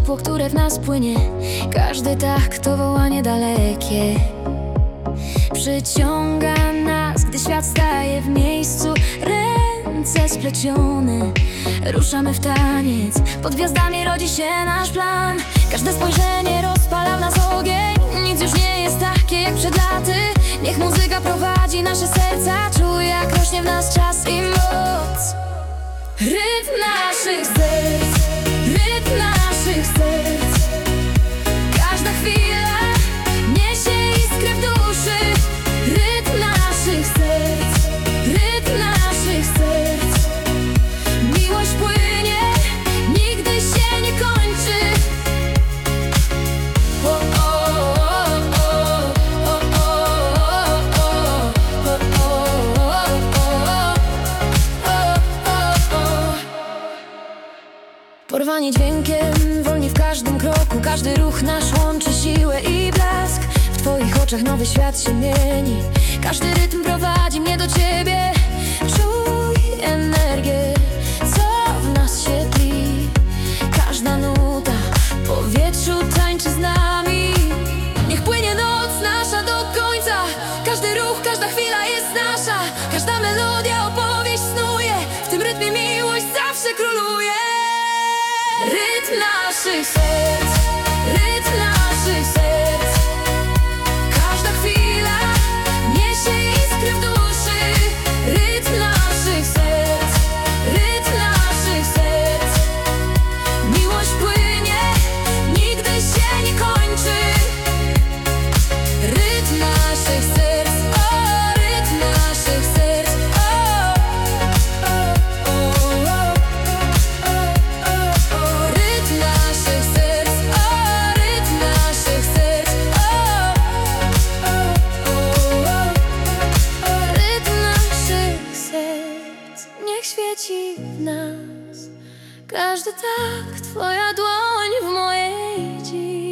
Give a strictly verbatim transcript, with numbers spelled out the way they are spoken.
ciepło, które w nas płynie. Każdy tak to wołanie dalekie przyciąga nas, gdy świat staje w miejscu. Ręce splecione, ruszamy w taniec. Pod gwiazdami rodzi się nasz plan. Każde spojrzenie rozpala w nas ogień. Nic już nie jest takie jak przed laty. Niech muzyka prowadzi nasze serca. Czuję, jak rośnie w nas czas i moc. Rytm naszych serc, rytm naszych serc. Każda chwila niesie iskrę w duszy. Rytm naszych serc, rytm naszych serc. Miłość płynie, nigdy się nie kończy. O, o, o, o, o, o, o, o, o. Porwani dźwiękiem, wolni w każdym kroku. Każdy ruch nasz łączy siłę i blask. W twoich oczach nowy świat się mieni. Każdy rytm prowadzi mnie do ciebie. Czuj energię, co w nas się tli. Każda nuta w powietrzu tańczy z nami. Niech płynie noc nasza do końca. Każdy ruch, każda chwila jest nasza. Każda melodia opowieść snuje. W tym rytmie miłość zawsze króluje. Rytm naszych serc, rytm naszych serc. Każda chwila niesie iskrę w duszy. Rytm naszych serc, rytm naszych serc. Miłość płynie, nigdy się nie kończy. Rytm naszych serc, o, rytm naszych serc, o, o, o, o. Rytm naszych serc, o, rytm naszych serc, o, o, o. Rytm naszych serc niech świeci w nas. Każdy tak, twoja dłoń w mojej dziś.